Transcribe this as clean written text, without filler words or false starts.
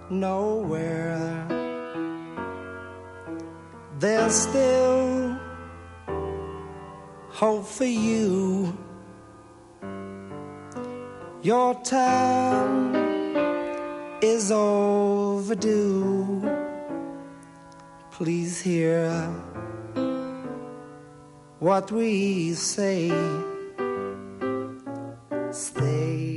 nowhere. There's still hope for you. Your time is overdue. Please hear what we say. Stay.